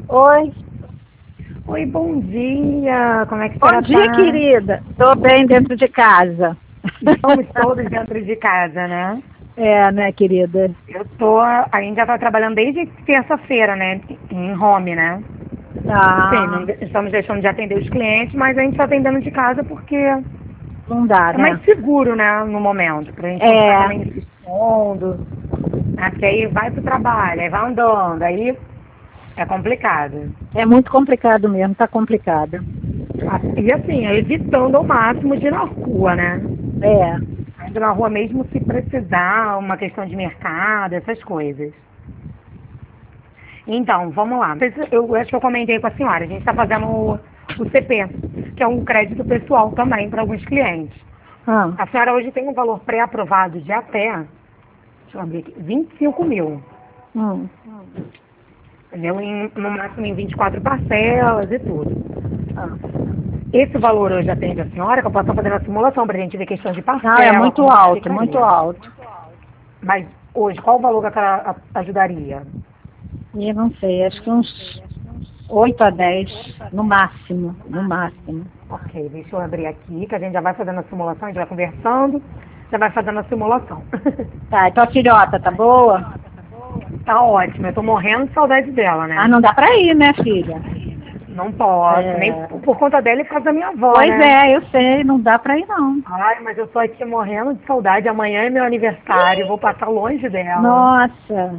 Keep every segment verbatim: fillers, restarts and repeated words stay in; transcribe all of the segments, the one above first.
Oi, Oi, bom dia! Como é que a bom senhora dia, tá? querida. Estou bem dentro de casa. Estamos todos dentro de casa, né? É, né, querida? Eu tô, a gente já tá trabalhando desde terça-feira, né? Em home, né? Sim, não Ah, de- estamos deixando de atender os clientes, mas a gente está atendendo de casa porque é não dá, mais né? seguro, né? No momento, pra gente não ficar É, também se expondo, né? Porque aí vai pro trabalho, aí vai andando, aí é complicado. é muito complicado mesmo, tá complicado. E assim, é evitando ao máximo de ir na rua, né? É, Indo na rua mesmo se precisar, uma questão de mercado, essas coisas. Então, vamos lá. Eu acho que eu comentei com a senhora, a gente está fazendo o, o C P, que é um crédito pessoal também para alguns clientes. ah, A senhora hoje tem um valor pré-aprovado de até, deixa eu abrir aqui, vinte e cinco mil. hum, Entendeu? Em, no máximo em vinte e quatro parcelas e tudo. ah. Esse valor hoje atende a senhora, que eu posso estar fazendo a simulação para a gente ver questão de Não, é parcela, muito como que alto, muito ficaria. alto. Mas hoje, qual o valor que a senhora a- ajudaria? E eu não sei, acho que uns oito a dez, no máximo, no máximo. Ok, deixa eu abrir aqui, que a gente já vai fazendo a simulação, a gente vai conversando, já vai fazendo a simulação. Tá, então a filhota tá boa? Tá ótimo, eu tô morrendo de saudade dela, Ah, né? não dá pra ir, né, filha? Não posso, nem É, por por conta dela e por causa da minha avó, pois né? é, eu sei, não dá pra ir não. Ai, mas eu tô aqui morrendo de saudade. Amanhã é meu aniversário, vou passar longe dela. Nossa,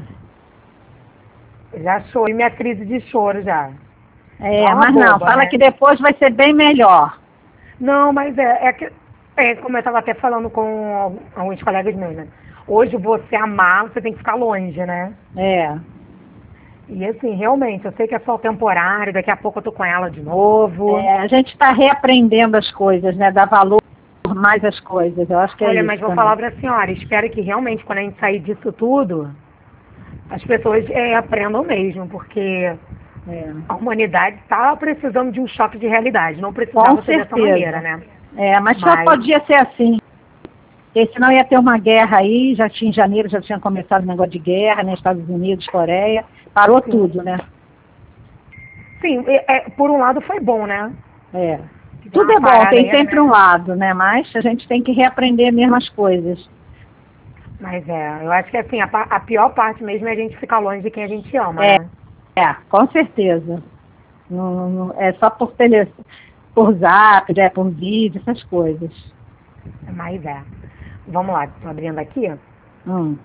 Já chorei minha crise de choro já. Igual é, uma mas não, boba, fala que né? depois vai ser bem melhor. Não, mas é, é que, é como eu estava até falando com alguns colegas meus, né? Hoje você amar, você tem que ficar longe, né? É, E assim, realmente, eu sei que é só temporário, daqui a pouco eu tô com ela de novo. é, a gente está reaprendendo as coisas, né? Dar valor mais às coisas. Eu acho que é Olha, isso mas vou também. falar pra senhora, espero que realmente quando a gente sair disso tudo, as pessoas é, aprendam mesmo, porque É, a humanidade está precisando de um choque de realidade. Não com precisava ser dessa maneira, certeza. né? É, mas só Mas, podia ser assim. Porque senão ia ter uma guerra aí, já tinha em janeiro, já tinha começado o negócio de guerra, né? Estados Unidos, Coreia, parou sim, tudo, né? sim é, é, por um lado foi bom, né? É. Que deu Tudo uma é bom, parada tem aí, sempre um né? lado, né? Mas a gente tem que reaprender mesmo as coisas. Mas é, eu acho que assim, a, pa- a pior parte mesmo é a gente ficar longe de quem a gente ama, É, né? é, com certeza. Não, não- é só por telefone, por zap, né, por vídeo, essas coisas. Mas é. Vamos lá, tô abrindo aqui. Hum.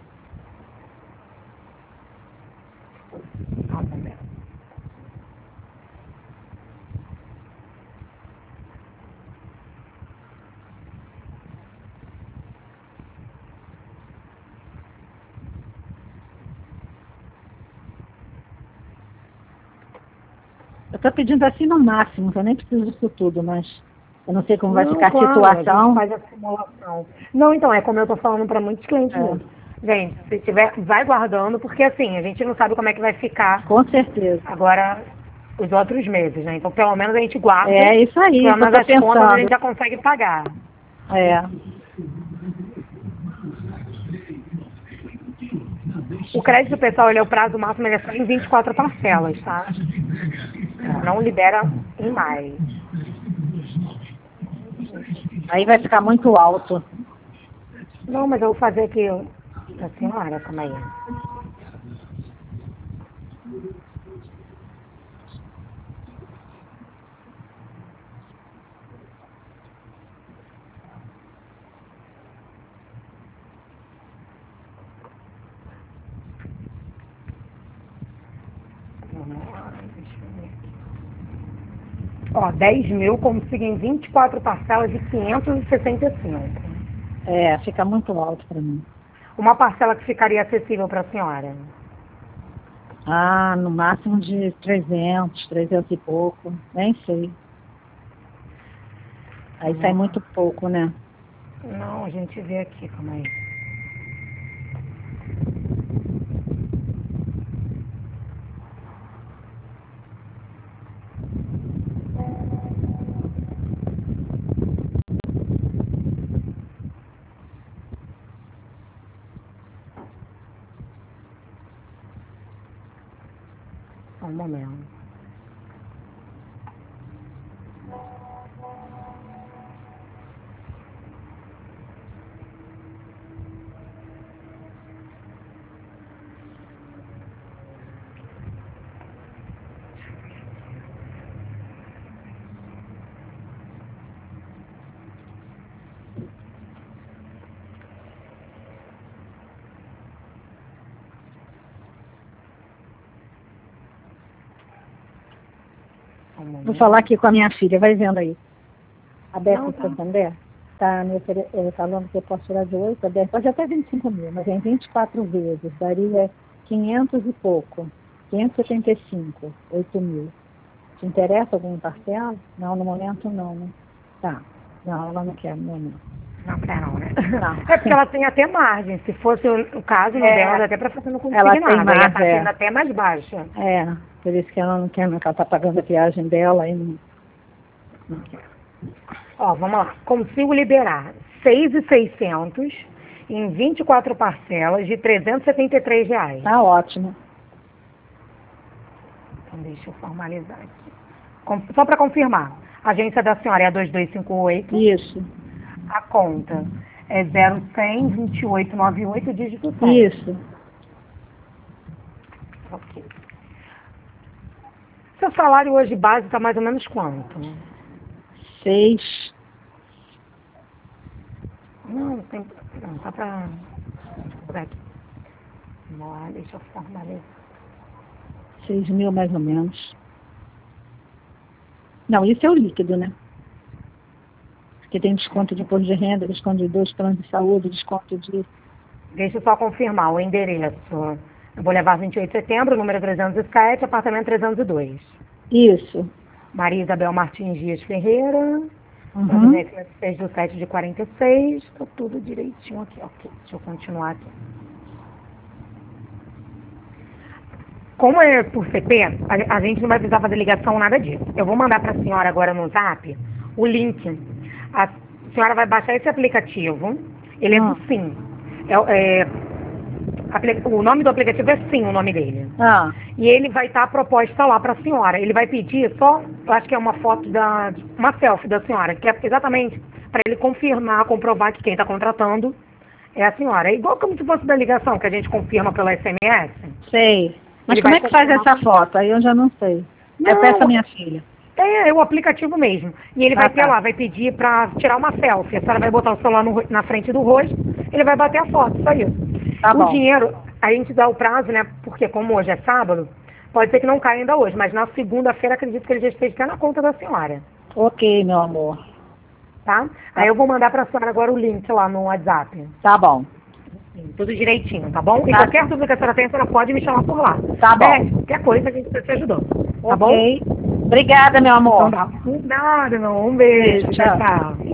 Só um momento. Eu estou pedindo assim no máximo, que eu nem preciso disso tudo, mas eu não sei como vai Não, ficar a claro, a gente situação. faz a simulação. Não, então, é como eu tô falando para muitos clientes É, meus. Gente, se tiver, vai guardando, porque assim, a gente não sabe como é que vai ficar com certeza. agora os outros meses, né? Então, pelo menos a gente guarda, É isso aí pelo que eu menos estou as contas a pensando. gente já consegue pagar. É, O crédito pessoal, ele é o prazo máximo, ele é só em vinte e quatro parcelas, tá? Não libera em mais. aí vai ficar muito alto. Não, mas eu vou fazer aqui pra senhora, calma aí. Vamos lá, deixa eu ver. Ó, dez mil consigo em vinte e quatro parcelas de quinhentos e sessenta e cinco. É, fica muito alto para mim. Uma parcela que ficaria acessível para a senhora. Ah, no máximo de trezentos, trezentos e pouco, nem sei. Aí sai Vamos muito lá. pouco, né? Não, a gente vê aqui, calma aí. Só um momento. Vou falar aqui com a minha filha, vai vendo aí. A Beca Não, de tá. Santander está me ofere- eh, falando que eu posso tirar de oito, a Beca pode até vinte e cinco mil, mas em vinte e quatro vezes, daria quinhentos e pouco, quinhentos e setenta e cinco, oito mil. Te interessa algum parcela? Não, no momento não, né? Tá. Não, ela não quer no momento. Não quer não, né? Não. É porque ela tem até margem. Se fosse o, o caso no É. dela, dá até para fazer no Ela tem consignado. Aí a margem, taxa é. ainda até mais baixa. É, por isso que ela não quer, não, que ela está pagando a viagem dela e não, não quer. Ó, vamos lá. Consigo liberar seis mil e seiscentos em vinte e quatro parcelas de trezentos e setenta e três reais. Tá ótimo. Então deixa eu formalizar aqui. Com- Só para confirmar. A agência da senhora é a dois dois cinco oito. Isso, A conta é zero cem, vinte e oito noventa e oito, dígito sete. isso. Ok. Seu salário hoje base está mais ou menos quanto? Seis, Não, tem. Não, só para. Aqui. Vamos lá, deixa eu formalizar. seis mil mais ou menos. Não, isso é o líquido, né? Porque tem desconto de imposto de renda, desconto de dois planos de saúde, desconto de... Deixa eu só confirmar o endereço. Eu vou levar vinte e oito de setembro, número trezentos e sete, apartamento trezentos e dois. Isso. Maria Isabel Martins Dias Ferreira. Uhum. seis do sete de quarenta e seis. Está tudo direitinho aqui. Ok, deixa eu continuar aqui. Como é por C P, a, a gente não vai precisar fazer ligação, nada disso. Eu vou mandar para a senhora agora no Zap o link. A senhora vai baixar esse aplicativo. Ele é Ah. do Sim. É, é, apli- o nome do aplicativo é Sim, o nome dele. Ah, E ele vai estar a proposta lá para a senhora. Ele vai pedir só, eu acho que é uma foto da, uma selfie da senhora, que é exatamente para ele confirmar, comprovar que quem está contratando é a senhora. É igual como se fosse da ligação, que a gente confirma pela S M S. sei. Mas Ele como vai é que faz confirmar essa foto? Aí eu já não sei. Não, Eu peço a minha filha. É, é o aplicativo mesmo. E ele Ah, vai ter tá. lá, vai pedir para tirar uma selfie. A senhora vai botar o celular no ro- na frente do rosto, ele vai bater a foto, só isso. Tá o bom. dinheiro, a gente dá o prazo, né? Porque como hoje é sábado, pode ser que não caia ainda hoje, mas na segunda-feira acredito que ele já esteja até na conta da senhora, Ok, meu amor. tá? Aí eu vou mandar para a senhora agora o link lá no WhatsApp. Tá bom. Tudo direitinho, tá bom? E Tá. qualquer dúvida que a senhora tenha, a senhora pode me chamar por lá. Tá bom. Beth, qualquer coisa a gente está te ajudando, tá bom? Ok. Obrigada, meu amor. Então, tá. Nada, não. Um beijo. Beijo, tchau. Tchau, tchau.